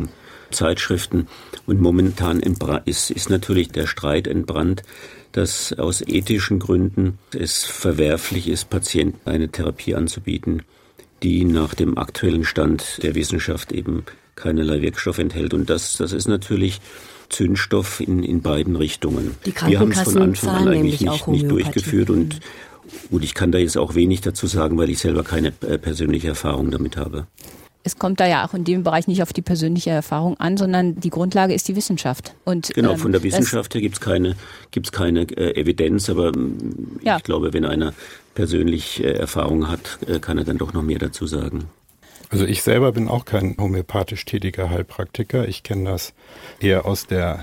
Zeitschriften. Und momentan ist, ist natürlich der Streit entbrannt, dass aus ethischen Gründen es verwerflich ist, Patienten eine Therapie anzubieten, die nach dem aktuellen Stand der Wissenschaft eben keinerlei Wirkstoff enthält. Und das, das ist natürlich Zündstoff in, in beiden Richtungen. Die Krankenkassen zahlen nämlich auch Homöopathie. Nicht durchgeführt und gut, ich kann da jetzt auch wenig dazu sagen, weil ich selber keine äh, persönliche Erfahrung damit habe. Es kommt da ja auch in dem Bereich nicht auf die persönliche Erfahrung an, sondern die Grundlage ist die Wissenschaft. Und, genau, ähm, von der Wissenschaft her gibt es keine, gibt's keine äh, Evidenz, aber ja. Ich glaube, wenn einer persönlich äh, Erfahrung hat, äh, kann er dann doch noch mehr dazu sagen. Also ich selber bin auch kein homöopathisch tätiger Heilpraktiker. Ich kenne das eher aus der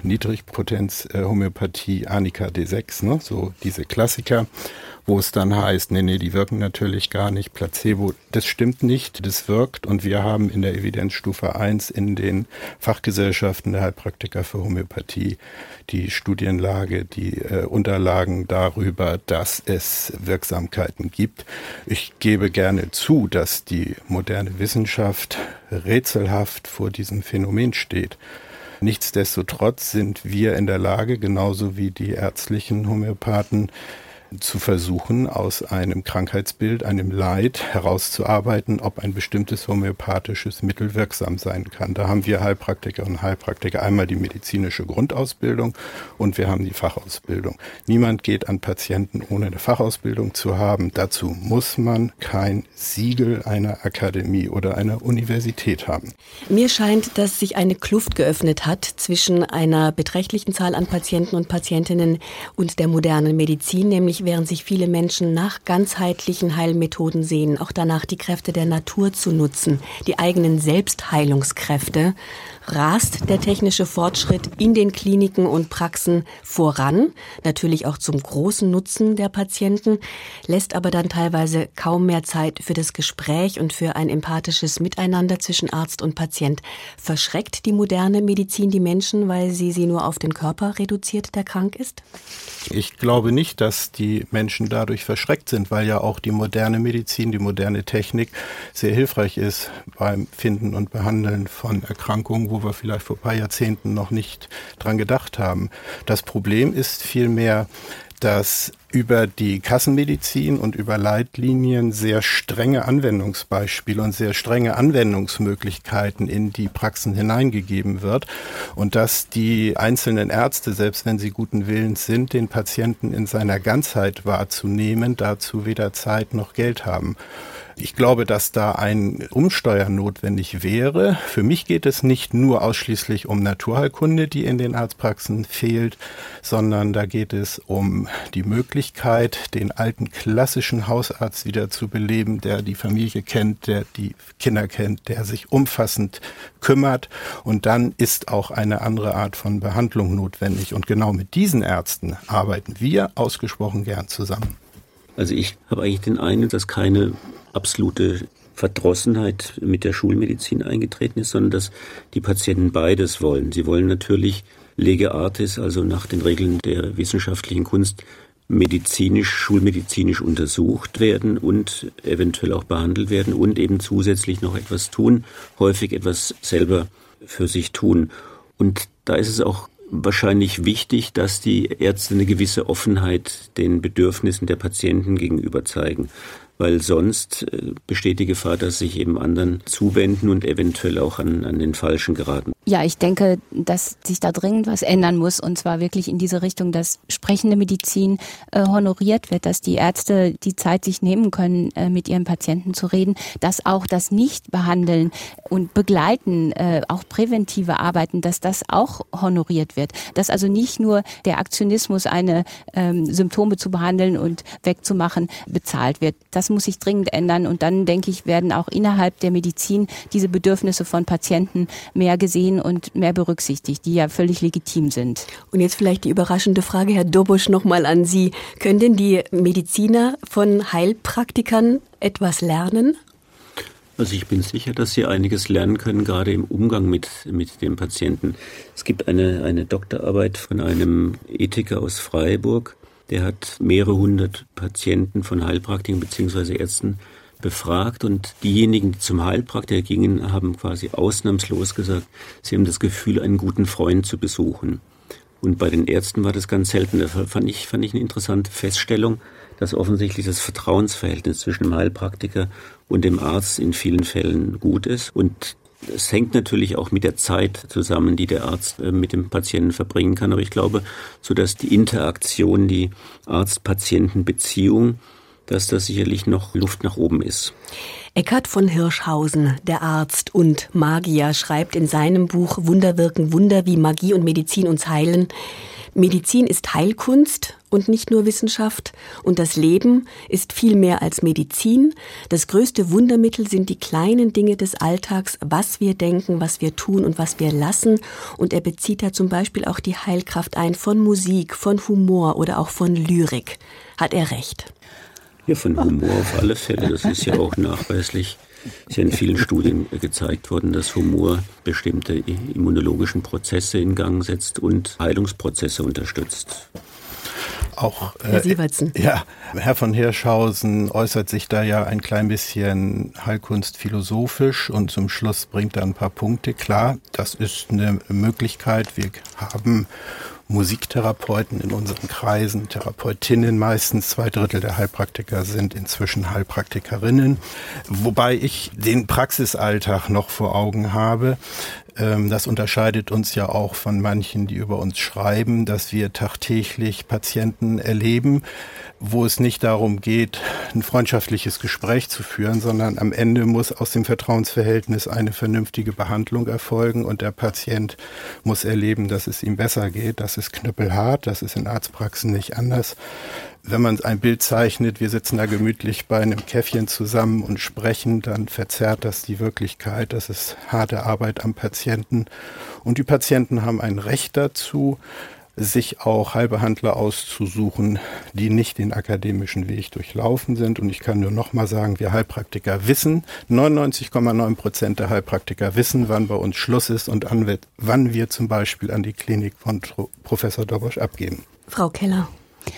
Niedrigpotenz-Homöopathie Anika D sechs, ne? So diese Klassiker, wo es dann heißt, nee, nee, die wirken natürlich gar nicht, Placebo, das stimmt nicht, das wirkt. Und wir haben in der Evidenzstufe eins in den Fachgesellschaften der Heilpraktiker für Homöopathie die Studienlage, die äh, Unterlagen darüber, dass es Wirksamkeiten gibt. Ich gebe gerne zu, dass die moderne Wissenschaft rätselhaft vor diesem Phänomen steht. Nichtsdestotrotz sind wir in der Lage, genauso wie die ärztlichen Homöopathen, zu versuchen, aus einem Krankheitsbild, einem Leid herauszuarbeiten, ob ein bestimmtes homöopathisches Mittel wirksam sein kann. Da haben wir Heilpraktikerinnen und Heilpraktiker einmal die medizinische Grundausbildung und wir haben die Fachausbildung. Niemand geht an Patienten, ohne eine Fachausbildung zu haben. Dazu muss man kein Siegel einer Akademie oder einer Universität haben. Mir scheint, dass sich eine Kluft geöffnet hat zwischen einer beträchtlichen Zahl an Patienten und Patientinnen und der modernen Medizin, nämlich während sich viele Menschen nach ganzheitlichen Heilmethoden sehen, auch danach die Kräfte der Natur zu nutzen, die eigenen Selbstheilungskräfte, rast der technische Fortschritt in den Kliniken und Praxen voran, natürlich auch zum großen Nutzen der Patienten, lässt aber dann teilweise kaum mehr Zeit für das Gespräch und für ein empathisches Miteinander zwischen Arzt und Patient. Verschreckt die moderne Medizin die Menschen, weil sie sie nur auf den Körper reduziert, der krank ist? Ich glaube nicht, dass die Menschen dadurch verschreckt sind, weil ja auch die moderne Medizin, die moderne Technik sehr hilfreich ist beim Finden und Behandeln von Erkrankungen, wo wir vielleicht vor ein paar Jahrzehnten noch nicht dran gedacht haben. Das Problem ist vielmehr, dass über die Kassenmedizin und über Leitlinien sehr strenge Anwendungsbeispiele und sehr strenge Anwendungsmöglichkeiten in die Praxen hineingegeben wird und dass die einzelnen Ärzte, selbst wenn sie guten Willens sind, den Patienten in seiner Ganzheit wahrzunehmen, dazu weder Zeit noch Geld haben. Ich glaube, dass da ein Umsteuern notwendig wäre. Für mich geht es nicht nur ausschließlich um Naturheilkunde, die in den Arztpraxen fehlt, sondern da geht es um die Möglichkeit, den alten klassischen Hausarzt wieder zu beleben, der die Familie kennt, der die Kinder kennt, der sich umfassend kümmert. Und dann ist auch eine andere Art von Behandlung notwendig. Und genau mit diesen Ärzten arbeiten wir ausgesprochen gern zusammen. Also ich habe eigentlich den Eindruck, dass keine absolute Verdrossenheit mit der Schulmedizin eingetreten ist, sondern dass die Patienten beides wollen. Sie wollen natürlich lege artis, also nach den Regeln der wissenschaftlichen Kunst, medizinisch, schulmedizinisch untersucht werden und eventuell auch behandelt werden und eben zusätzlich noch etwas tun, häufig etwas selber für sich tun. Und da ist es auch wahrscheinlich wichtig, dass die Ärzte eine gewisse Offenheit den Bedürfnissen der Patienten gegenüber zeigen, weil sonst besteht die Gefahr, dass sich eben anderen zuwenden und eventuell auch an, an den Falschen geraten. Ja, ich denke, dass sich da dringend was ändern muss, und zwar wirklich in diese Richtung, dass sprechende Medizin äh, honoriert wird, dass die Ärzte die Zeit sich nehmen können, äh, mit ihren Patienten zu reden, dass auch das Nicht-Behandeln und Begleiten, äh, auch präventive Arbeiten, dass das auch honoriert wird. Dass also nicht nur der Aktionismus, eine ähm, Symptome zu behandeln und wegzumachen, bezahlt wird. Das muss sich dringend ändern, und dann, denke ich, werden auch innerhalb der Medizin diese Bedürfnisse von Patienten mehr gesehen und mehr berücksichtigt, die ja völlig legitim sind. Und jetzt vielleicht die überraschende Frage, Herr Dobusch, nochmal an Sie. Können denn die Mediziner von Heilpraktikern etwas lernen? Also ich bin sicher, dass sie einiges lernen können, gerade im Umgang mit, mit dem Patienten. Es gibt eine, eine Doktorarbeit von einem Ethiker aus Freiburg, der hat mehrere hundert Patienten von Heilpraktikern bzw. Ärzten befragt und diejenigen, die zum Heilpraktiker gingen, haben quasi ausnahmslos gesagt, sie haben das Gefühl, einen guten Freund zu besuchen. Und bei den Ärzten war das ganz selten. Das fand ich, fand ich eine interessante Feststellung, dass offensichtlich das Vertrauensverhältnis zwischen dem Heilpraktiker und dem Arzt in vielen Fällen gut ist. Und es hängt natürlich auch mit der Zeit zusammen, die der Arzt mit dem Patienten verbringen kann. Aber ich glaube, so dass die Interaktion, die Arzt-Patienten-Beziehung, dass da sicherlich noch Luft nach oben ist. Eckhard von Hirschhausen, der Arzt und Magier, schreibt in seinem Buch Wunder wirken Wunder, wie Magie und Medizin uns heilen. Medizin ist Heilkunst und nicht nur Wissenschaft. Und das Leben ist viel mehr als Medizin. Das größte Wundermittel sind die kleinen Dinge des Alltags, was wir denken, was wir tun und was wir lassen. Und er bezieht da zum Beispiel auch die Heilkraft ein von Musik, von Humor oder auch von Lyrik. Hat er recht? Ja, von Humor auf alle Fälle. Das ist ja auch nachweislich. Ist ja in vielen Studien gezeigt worden, dass Humor bestimmte immunologischen Prozesse in Gang setzt und Heilungsprozesse unterstützt. Auch, äh, Herr Sievertsen. Ja, Herr von Hirschhausen äußert sich da ja ein klein bisschen Heilkunst philosophisch und zum Schluss bringt er ein paar Punkte. Klar, das ist eine Möglichkeit. Wir haben Musiktherapeuten in unseren Kreisen, Therapeutinnen meistens, zwei Drittel der Heilpraktiker sind inzwischen Heilpraktikerinnen, wobei ich den Praxisalltag noch vor Augen habe. Das unterscheidet uns ja auch von manchen, die über uns schreiben, dass wir tagtäglich Patienten erleben, wo es nicht darum geht, ein freundschaftliches Gespräch zu führen, sondern am Ende muss aus dem Vertrauensverhältnis eine vernünftige Behandlung erfolgen und der Patient muss erleben, dass es ihm besser geht. Das ist knüppelhart, das ist in Arztpraxen nicht anders. Wenn man ein Bild zeichnet, wir sitzen da gemütlich bei einem Käffchen zusammen und sprechen, dann verzerrt das die Wirklichkeit. Das ist harte Arbeit am Patienten. Und die Patienten haben ein Recht dazu, sich auch Heilbehandler auszusuchen, die nicht den akademischen Weg durchlaufen sind. Und ich kann nur noch mal sagen, wir Heilpraktiker wissen, neunundneunzig Komma neun Prozent der Heilpraktiker wissen, wann bei uns Schluss ist und an, wann wir zum Beispiel an die Klinik von Professor Dobosch abgeben. Frau Keller.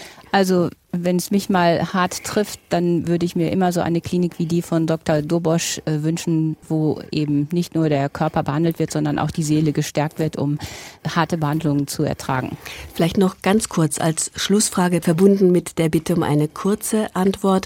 Also wenn es mich mal hart trifft, dann würde ich mir immer so eine Klinik wie die von Doktor Dobosch äh, wünschen, wo eben nicht nur der Körper behandelt wird, sondern auch die Seele gestärkt wird, um harte Behandlungen zu ertragen. Vielleicht noch ganz kurz als Schlussfrage verbunden mit der Bitte um eine kurze Antwort.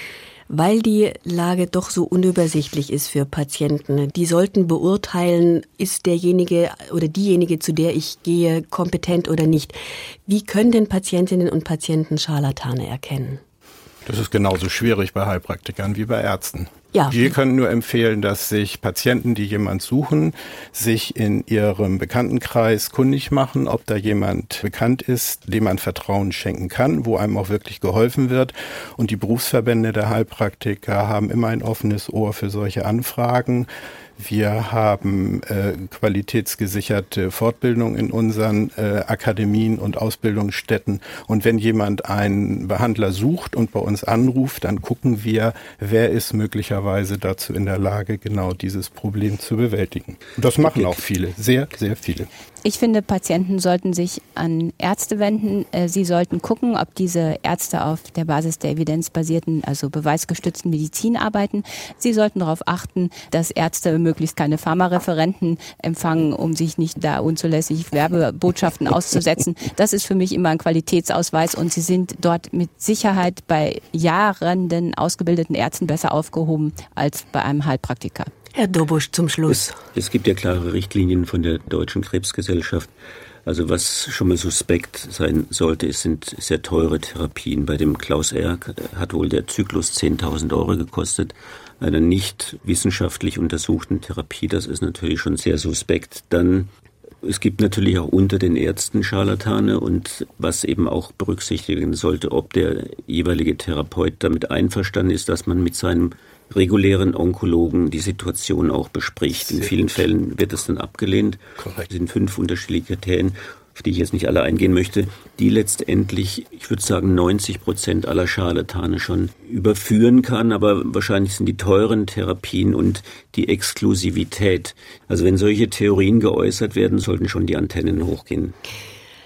Weil die Lage doch so unübersichtlich ist für Patienten. Die sollten beurteilen, ist derjenige oder diejenige, zu der ich gehe, kompetent oder nicht. Wie können denn Patientinnen und Patienten Scharlatane erkennen? Das ist genauso schwierig bei Heilpraktikern wie bei Ärzten. Ja. Wir können nur empfehlen, dass sich Patienten, die jemand suchen, sich in ihrem Bekanntenkreis kundig machen, ob da jemand bekannt ist, dem man Vertrauen schenken kann, wo einem auch wirklich geholfen wird. Und die Berufsverbände der Heilpraktiker haben immer ein offenes Ohr für solche Anfragen. Wir haben äh, qualitätsgesicherte Fortbildung in unseren äh, Akademien und Ausbildungsstätten. Und wenn jemand einen Behandler sucht und bei uns anruft, dann gucken wir, wer ist möglicherweise dazu in der Lage, genau dieses Problem zu bewältigen. Und das machen auch viele, sehr, sehr viele. Ich finde, Patienten sollten sich an Ärzte wenden. Sie sollten gucken, ob diese Ärzte auf der Basis der evidenzbasierten, also beweisgestützten Medizin arbeiten. Sie sollten darauf achten, dass Ärzte möglichst keine Pharmareferenten empfangen, um sich nicht da unzulässig Werbebotschaften auszusetzen. Das ist für mich immer ein Qualitätsausweis und sie sind dort mit Sicherheit bei jahrenden ausgebildeten Ärzten besser aufgehoben als bei einem Heilpraktiker. Herr Dobosch, zum Schluss. Es, es gibt ja klare Richtlinien von der Deutschen Krebsgesellschaft. Also was schon mal suspekt sein sollte, es sind sehr teure Therapien. Bei dem Klaus Erk hat wohl der Zyklus zehntausend Euro gekostet. Einer nicht wissenschaftlich untersuchten Therapie, das ist natürlich schon sehr suspekt. Dann, es gibt natürlich auch unter den Ärzten Scharlatane und was eben auch berücksichtigen sollte, ob der jeweilige Therapeut damit einverstanden ist, dass man mit seinem regulären Onkologen die Situation auch bespricht. In vielen Fällen wird es dann abgelehnt. Korrekt. Es sind fünf unterschiedliche Kriterien, auf die ich jetzt nicht alle eingehen möchte, die letztendlich, ich würde sagen, neunzig Prozent aller Scharlatane schon überführen kann. Aber wahrscheinlich sind die teuren Therapien und die Exklusivität. Also wenn solche Theorien geäußert werden, sollten schon die Antennen hochgehen.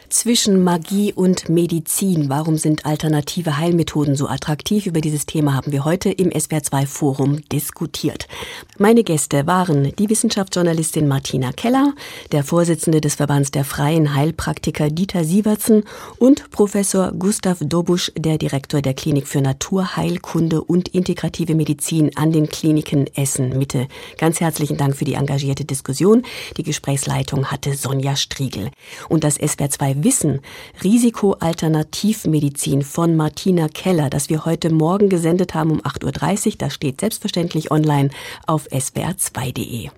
Zwischen Magie und Medizin. Warum sind alternative Heilmethoden so attraktiv? Über dieses Thema haben wir heute im S W R zwei Forum diskutiert. Meine Gäste waren die Wissenschaftsjournalistin Martina Keller, der Vorsitzende des Verbands der Freien Heilpraktiker Dieter Sievertsen und Professor Gustav Dobusch, der Direktor der Klinik für Naturheilkunde und integrative Medizin an den Kliniken Essen-Mitte. Ganz herzlichen Dank für die engagierte Diskussion. Die Gesprächsleitung hatte Sonja Striegel. Und das S W R zwei Wissen, Risikoalternativmedizin von Martina Keller, das wir heute Morgen gesendet haben um acht Uhr dreißig. Das steht selbstverständlich online auf S W R zwei Punkt de.